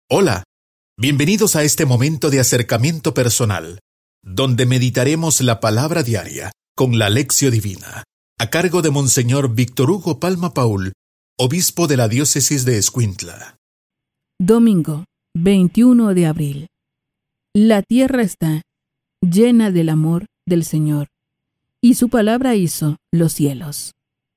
Hola, bienvenidos a este momento de acercamiento personal, donde meditaremos la palabra diaria con la Lección Divina, a cargo de Monseñor Víctor Hugo Palma Paul, obispo de la diócesis de Escuintla. Domingo, 21 de abril. La tierra está llena del amor del Señor, y su palabra hizo los cielos.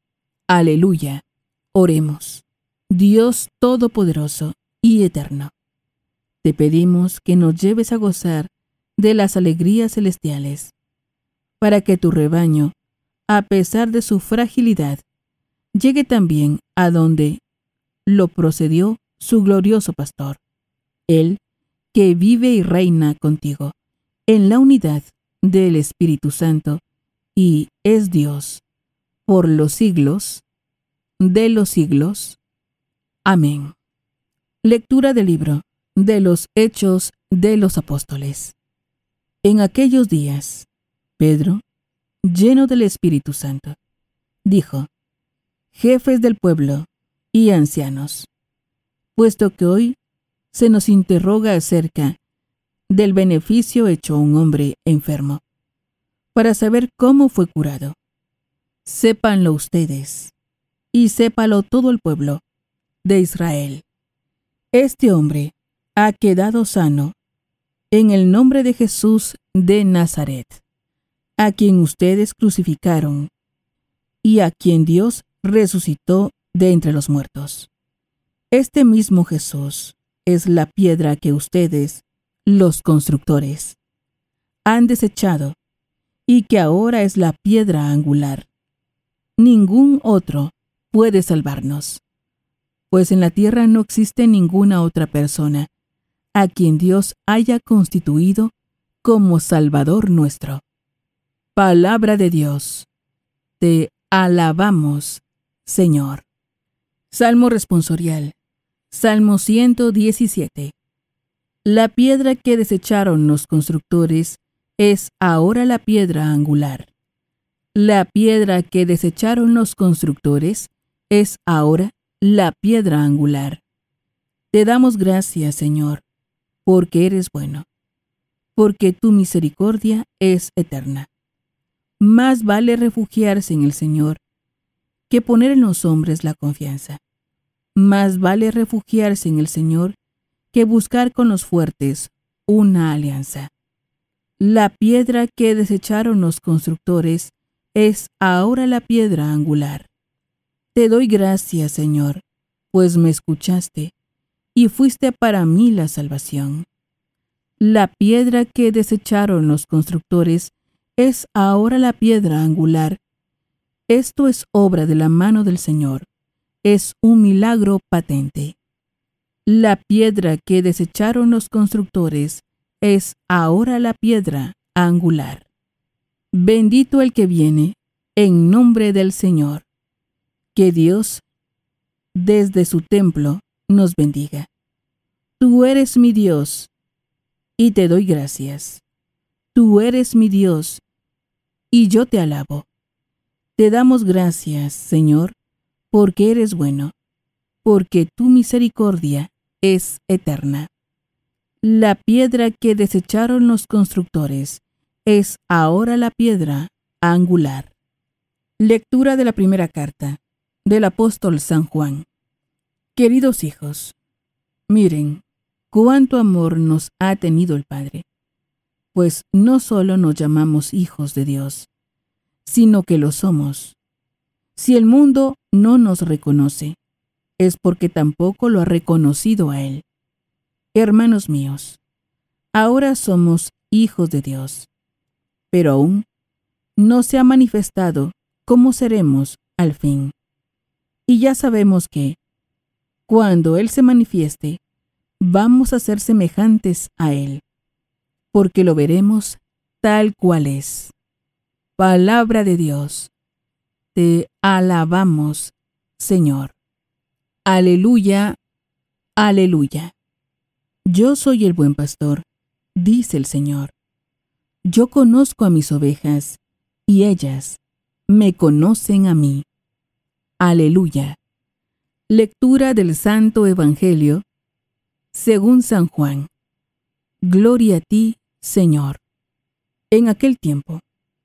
Aleluya. Oremos. Dios Todopoderoso y Eterno, te pedimos que nos lleves a gozar de las alegrías celestiales, para que tu rebaño, a pesar de su fragilidad, llegue también a donde lo procedió su glorioso pastor, Él que vive y reina contigo en la unidad del Espíritu Santo y es Dios por los siglos de los siglos. Amén. Lectura del libro de los Hechos de los Apóstoles. En aquellos días, Pedro, lleno del Espíritu Santo, dijo: Jefes del pueblo y ancianos, puesto que hoy se nos interroga acerca del beneficio hecho a un hombre enfermo, para saber cómo fue curado, sépanlo ustedes, y sépalo todo el pueblo de Israel. Este hombre ha quedado sano en el nombre de Jesús de Nazaret, a quien ustedes crucificaron y a quien Dios resucitó de entre los muertos. Este mismo Jesús es la piedra que ustedes, los constructores, han desechado y que ahora es la piedra angular. Ningún otro puede salvarnos, pues en la tierra no existe ninguna otra persona a quien Dios haya constituido como Salvador nuestro. Palabra de Dios. Te alabamos, Señor. Salmo responsorial. Salmo 117. La piedra que desecharon los constructores es ahora la piedra angular. La piedra que desecharon los constructores es ahora la piedra angular. Te damos gracias, Señor, porque eres bueno, porque tu misericordia es eterna. Más vale refugiarse en el Señor que poner en los hombres la confianza. Más vale refugiarse en el Señor que buscar con los fuertes una alianza. La piedra que desecharon los constructores es ahora la piedra angular. Te doy gracias, Señor, pues me escuchaste y fuiste para mí la salvación. La piedra que desecharon los constructores es ahora la piedra angular. Esto es obra de la mano del Señor. Es un milagro patente. La piedra que desecharon los constructores es ahora la piedra angular. Bendito el que viene en nombre del Señor. Que Dios, desde su templo, nos bendiga. Tú eres mi Dios, y te doy gracias. Tú eres mi Dios, y yo te alabo. Te damos gracias, Señor, porque eres bueno, porque tu misericordia es eterna. La piedra que desecharon los constructores es ahora la piedra angular. Lectura de la primera carta del apóstol San Juan. Queridos hijos, miren cuánto amor nos ha tenido el Padre, pues no solo nos llamamos hijos de Dios, sino que lo somos. Si el mundo no nos reconoce, es porque tampoco lo ha reconocido a Él. Hermanos míos, ahora somos hijos de Dios, pero aún no se ha manifestado cómo seremos al fin. Y ya sabemos que, cuando Él se manifieste, vamos a ser semejantes a Él, porque lo veremos tal cual es. Palabra de Dios. Te alabamos, Señor. Aleluya, aleluya. Yo soy el buen pastor, dice el Señor. Yo conozco a mis ovejas, y ellas me conocen a mí. Aleluya. Lectura del Santo Evangelio según San Juan. Gloria a ti, Señor. En aquel tiempo,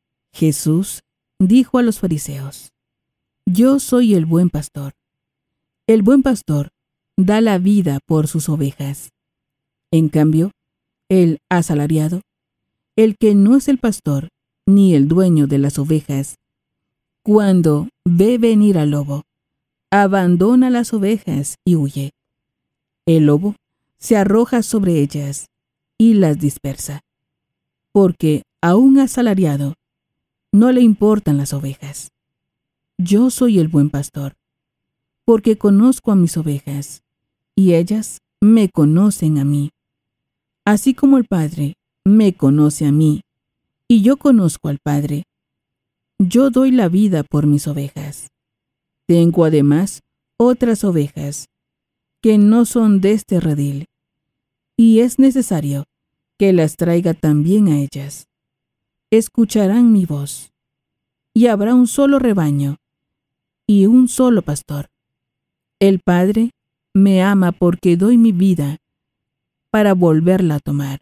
Jesús dijo a los fariseos: Yo soy el buen pastor. El buen pastor da la vida por sus ovejas. En cambio, el asalariado, el que no es el pastor ni el dueño de las ovejas, cuando ve venir al lobo, abandona las ovejas y huye. El lobo se arroja sobre ellas y las dispersa, porque a un asalariado no le importan las ovejas. Yo soy el buen pastor, porque conozco a mis ovejas, y ellas me conocen a mí. Así como el Padre me conoce a mí, y yo conozco al Padre, yo doy la vida por mis ovejas. Tengo además otras ovejas, que no son de este redil, y es necesario que las traiga también a ellas. Escucharán mi voz, y habrá un solo rebaño y un solo pastor. El Padre me ama porque doy mi vida para volverla a tomar.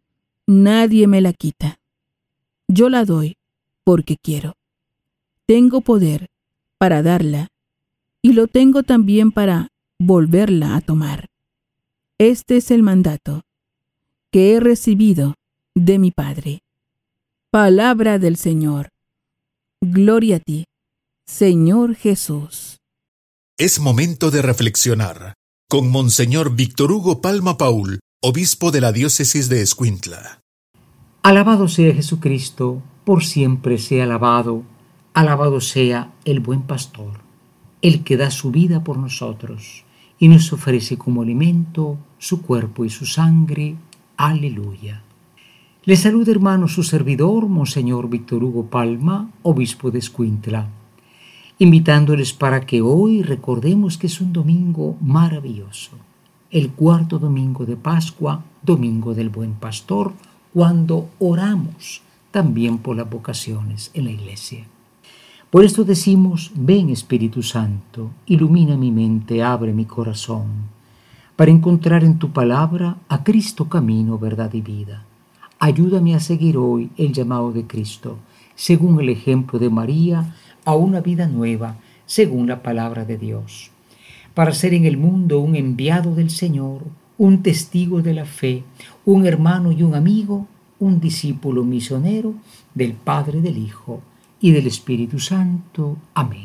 Nadie me la quita. Yo la doy porque quiero. Tengo poder para darla y lo tengo también para volverla a tomar. Este es el mandato que he recibido de mi Padre. Palabra del Señor. Gloria a ti, Señor Jesús. Es momento de reflexionar con Monseñor Víctor Hugo Palma Paul, obispo de la diócesis de Escuintla. Alabado sea Jesucristo, por siempre sea alabado. Alabado sea el buen pastor, el que da su vida por nosotros y nos ofrece como alimento su cuerpo y su sangre. Aleluya. Le saluda, hermano, su servidor, Monseñor Víctor Hugo Palma, obispo de Escuintla, invitándoles para que hoy recordemos que es un domingo maravilloso, el cuarto domingo de Pascua, domingo del Buen Pastor, cuando oramos también por las vocaciones en la Iglesia. Por esto decimos: ven Espíritu Santo, ilumina mi mente, abre mi corazón, para encontrar en tu palabra a Cristo camino, verdad y vida. Ayúdame a seguir hoy el llamado de Cristo, según el ejemplo de María, a una vida nueva, según la palabra de Dios, para ser en el mundo un enviado del Señor, un testigo de la fe, un hermano y un amigo, un discípulo misionero del Padre, del Hijo y del Espíritu Santo. Amén.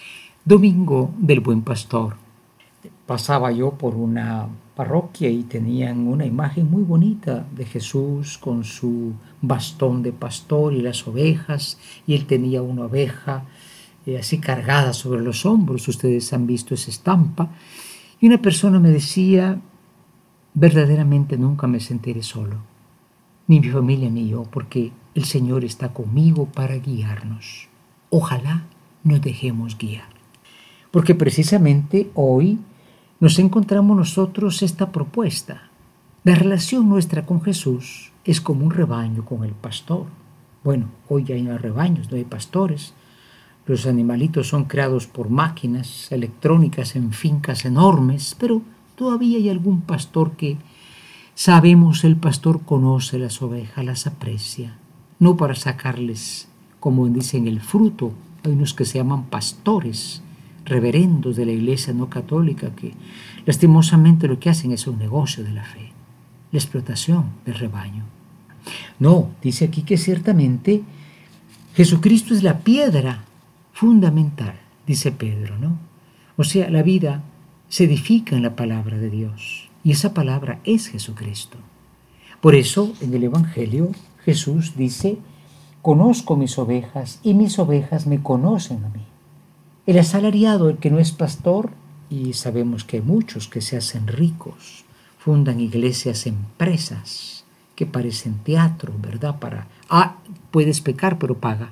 Domingo del Buen Pastor. Pasaba yo por una parroquia y tenían una imagen muy bonita de Jesús con su bastón de pastor y las ovejas, y él tenía una oveja así cargada sobre los hombros. Ustedes han visto esa estampa. Y una persona me decía: verdaderamente nunca me sentiré solo, ni mi familia ni yo, porque el Señor está conmigo para guiarnos. Ojalá nos dejemos guiar, porque precisamente hoy nos encontramos nosotros esta propuesta. La relación nuestra con Jesús es como un rebaño con el pastor. Bueno, hoy ya no hay rebaños, no hay pastores. Los animalitos son creados por máquinas electrónicas en fincas enormes, pero todavía hay algún pastor que sabemos el pastor conoce las ovejas, las aprecia, no para sacarles, como dicen, el fruto. Hay unos que se llaman pastores, reverendos de la iglesia no católica, que lastimosamente lo que hacen es un negocio de la fe, la explotación del rebaño. No, dice aquí que ciertamente Jesucristo es la piedra fundamental, dice Pedro, ¿no? O sea, la vida se edifica en la palabra de Dios, y esa palabra es Jesucristo. Por eso, en el Evangelio, Jesús dice: conozco mis ovejas y mis ovejas me conocen a mí. El asalariado, el que no es pastor, y sabemos que hay muchos que se hacen ricos, fundan iglesias, empresas que parecen teatro, ¿verdad? Puedes pecar, pero paga.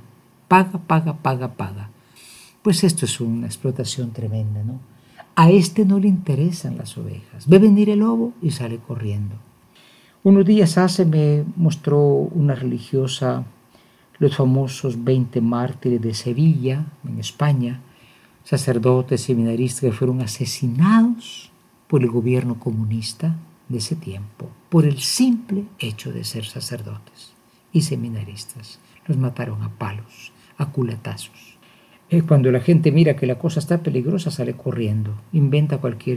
Pues esto es una explotación tremenda, ¿no? A este no le interesan las ovejas. Ve venir el lobo y sale corriendo. Unos días hace me mostró una religiosa los famosos 20 mártires de Sevilla, en España, sacerdotes, seminaristas que fueron asesinados por el gobierno comunista de ese tiempo por el simple hecho de ser sacerdotes y seminaristas. Los mataron a palos, a culatazos. Cuando la gente mira que la cosa está peligrosa, sale corriendo, inventa cualquier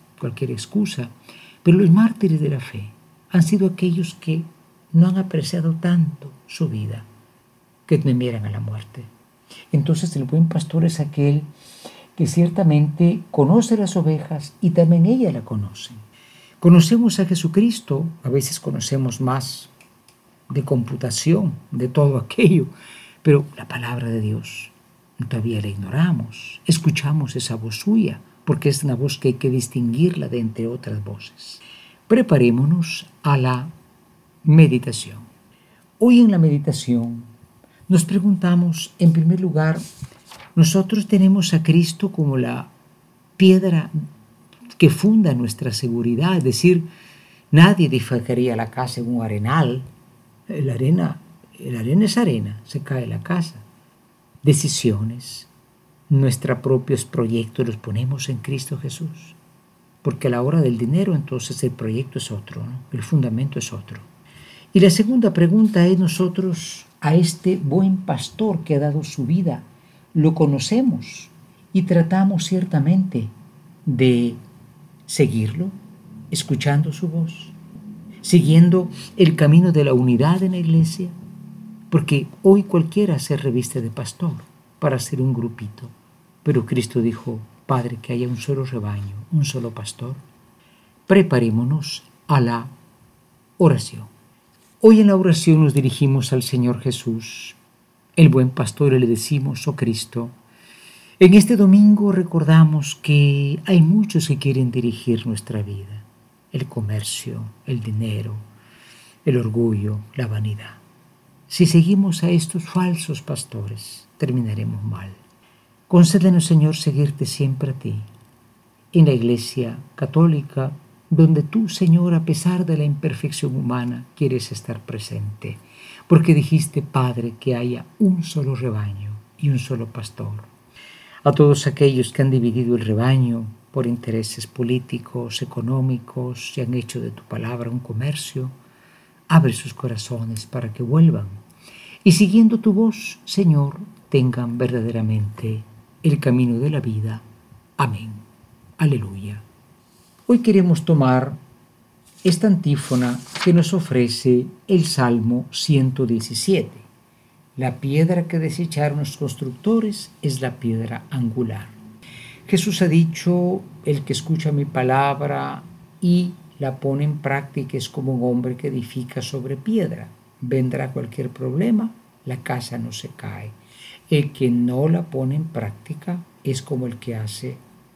excusa. Pero los mártires de la fe han sido aquellos que no han apreciado tanto su vida, que temieran a la muerte. Entonces el buen pastor es aquel que ciertamente conoce las ovejas y también ellas la conocen. Conocemos a Jesucristo, a veces conocemos más de computación, de todo aquello, pero la palabra de Dios todavía la ignoramos. Escuchamos esa voz suya, porque es una voz que hay que distinguirla de entre otras voces. Preparémonos a la meditación. Hoy en la meditación nos preguntamos, en primer lugar, nosotros tenemos a Cristo como la piedra que funda nuestra seguridad, es decir, nadie edificaría la casa en un arenal. La arena es arena, se cae la casa. Decisiones, nuestros propios proyectos los ponemos en Cristo Jesús, porque a la hora del dinero entonces el proyecto es otro, ¿no? El fundamento es otro. Y la segunda pregunta es, nosotros a este buen pastor que ha dado su vida, lo conocemos y tratamos ciertamente de seguirlo, escuchando su voz, siguiendo el camino de la unidad en la iglesia, porque hoy cualquiera se reviste de pastor para ser un grupito, pero Cristo dijo, Padre, que haya un solo rebaño, un solo pastor. Preparémonos a la oración. Hoy en la oración nos dirigimos al Señor Jesús, el buen pastor, y le decimos, oh Cristo, en este domingo recordamos que hay muchos que quieren dirigir nuestra vida, el comercio, el dinero, el orgullo, la vanidad. Si seguimos a estos falsos pastores, terminaremos mal. Concédenos, Señor, seguirte siempre a ti, en la Iglesia católica, donde tú, Señor, a pesar de la imperfección humana, quieres estar presente, porque dijiste, Padre, que haya un solo rebaño y un solo pastor. A todos aquellos que han dividido el rebaño por intereses políticos, económicos, y han hecho de tu palabra un comercio, abre sus corazones para que vuelvan y siguiendo tu voz, Señor, tengan verdaderamente el camino de la vida. Amén. Aleluya. Hoy queremos tomar esta antífona que nos ofrece el Salmo 117. La piedra que desecharon los constructores es la piedra angular. Jesús ha dicho, el que escucha mi palabra y la pone en práctica es como un hombre que edifica sobre piedra. Vendrá cualquier problema, la casa no se cae. El que no la pone en práctica es como el que hace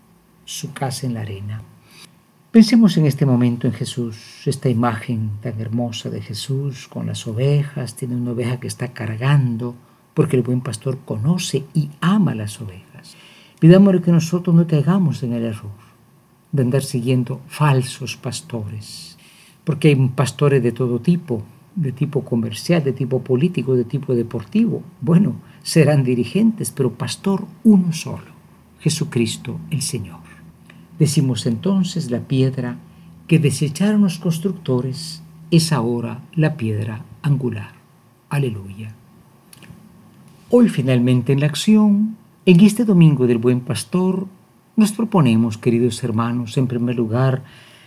su casa en la arena. Pensemos en este momento en Jesús, esta imagen tan hermosa de Jesús con las ovejas. Tiene una oveja que está cargando, porque el buen pastor conoce y ama las ovejas. Pidámosle que nosotros no caigamos en el error de andar siguiendo falsos pastores, porque hay pastores de todo tipo, de tipo comercial, de tipo político, de tipo deportivo. Bueno, serán dirigentes, pero pastor uno solo, Jesucristo el Señor. Decimos entonces, la piedra que desecharon los constructores es ahora la piedra angular. Aleluya. Hoy finalmente en la acción, en este domingo del Buen Pastor, nos proponemos, queridos hermanos, en primer lugar,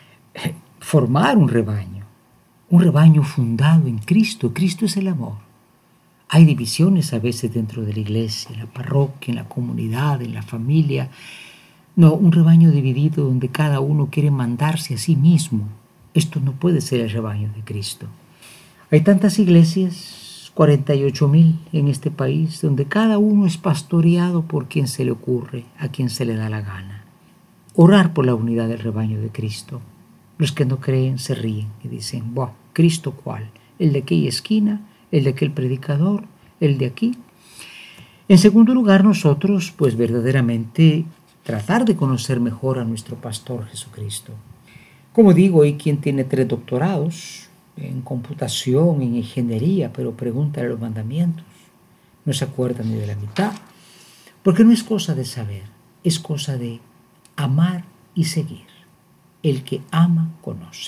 formar un rebaño fundado en Cristo. Cristo es el amor. Hay divisiones a veces dentro de la iglesia, en la parroquia, en la comunidad, en la familia. No, un rebaño dividido donde cada uno quiere mandarse a sí mismo. Esto no puede ser el rebaño de Cristo. Hay tantas iglesias, 48,000 en este país, donde cada uno es pastoreado por quien se le ocurre, a quien se le da la gana. Orar por la unidad del rebaño de Cristo. Los que no creen se ríen y dicen, «Buah, ¿Cristo cuál? ¿El de aquella esquina? ¿El de aquel predicador? ¿El de aquí?» En segundo lugar, nosotros, pues verdaderamente, tratar de conocer mejor a nuestro pastor Jesucristo. Como digo, hay quien tiene 3 doctorados en computación, en ingeniería, pero pregúntale los mandamientos. No se acuerdan ni de la mitad, porque no es cosa de saber, es cosa de amar y seguir. El que ama, conoce.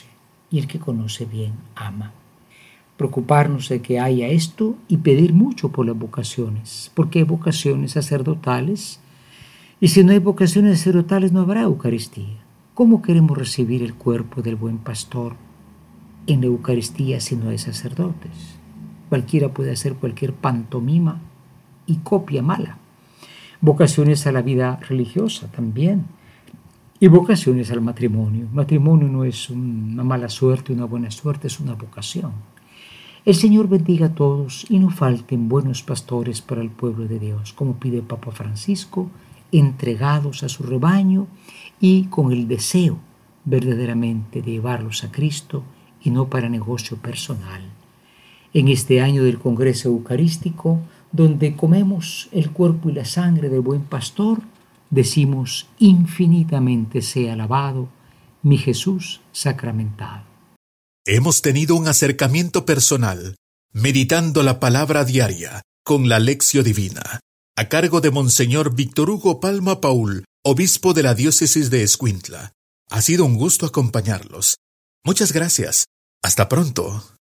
y el que conoce bien ama. Preocuparnos de que haya esto y pedir mucho por las vocaciones, porque hay vocaciones sacerdotales, y si no hay vocaciones sacerdotales no habrá Eucaristía. ¿Cómo queremos recibir el cuerpo del buen pastor en la Eucaristía si no hay sacerdotes? Cualquiera puede hacer cualquier pantomima y copia mala. Vocaciones a la vida religiosa también, y vocaciones al matrimonio. Matrimonio no es una mala suerte, una buena suerte, es una vocación. El Señor bendiga a todos y no falten buenos pastores para el pueblo de Dios, como pide el Papa Francisco, entregados a su rebaño y con el deseo verdaderamente de llevarlos a Cristo y no para negocio personal. En este año del Congreso Eucarístico, donde comemos el cuerpo y la sangre del buen pastor, decimos: infinitamente sea alabado mi Jesús sacramentado. Hemos tenido un acercamiento personal, meditando la palabra diaria con la Lección Divina, a cargo de Monseñor Víctor Hugo Palma Paul, obispo de la diócesis de Escuintla. Ha sido un gusto acompañarlos. Muchas gracias. Hasta pronto.